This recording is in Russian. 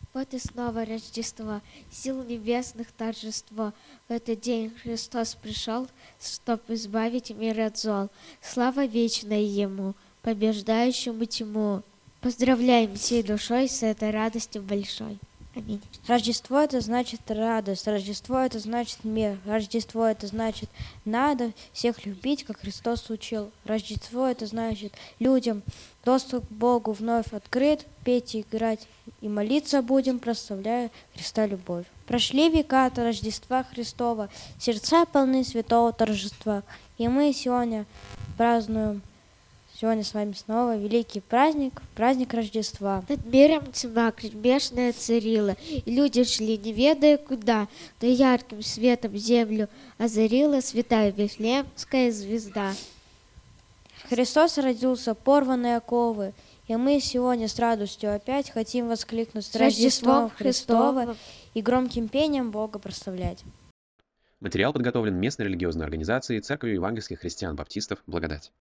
Вот и снова Рождество, сил небесных торжество. В этот день Христос пришел, чтоб избавить мир от зол. Слава вечная Ему, побеждающему тьму. Поздравляем всей душой с этой радостью большой. Аминь. Рождество — это значит радость, Рождество — это значит мир, Рождество — это значит надо всех любить, как Христос учил. Рождество — это значит людям доступ к Богу вновь открыт, петь, играть и молиться будем, прославляя Христа любовь. Прошли века от Рождества Христова, сердца полны святого торжества, и мы сегодня празднуем с вами снова великий праздник, праздник Рождества. Над миром тьма кромешная царила, и люди шли, не ведая куда, но ярким светом землю озарила святая Вифлеемская звезда. Христос родился, порванные оковы, и мы сегодня с радостью опять хотим воскликнуть с Рождеством Христовым и громким пением Бога прославлять. Материал подготовлен местной религиозной организацией Церковью евангельских христиан-баптистов «Благодать».